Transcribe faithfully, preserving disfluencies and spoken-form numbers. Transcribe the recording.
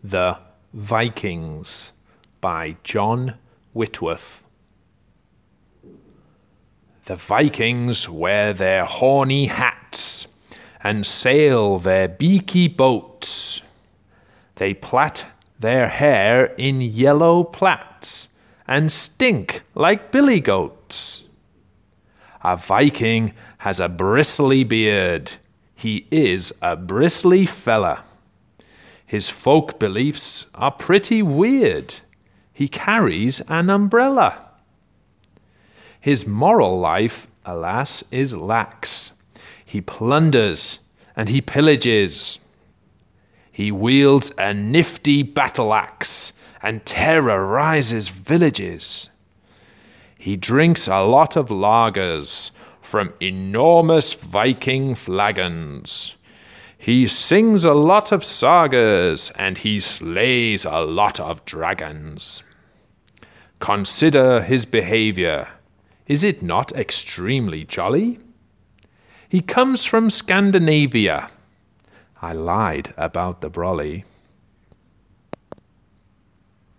The Vikings by John Whitworth. The Vikings wear their horny hats and sail their beaky boats. They plait their hair in yellow plaits and stink like billy goats. A Viking has a bristly beard. He is a bristly fella. His folk beliefs are pretty weird. He carries an umbrella. His moral life, alas, is lax. He plunders and he pillages. He wields a nifty battle axe and terrorizes villages. He drinks a lot of lagers from enormous Viking flagons. He sings a lot of sagas and he slays a lot of dragons. Consider his behavior. Is it not extremely jolly? He comes from Scandinavia. I lied about the brolly.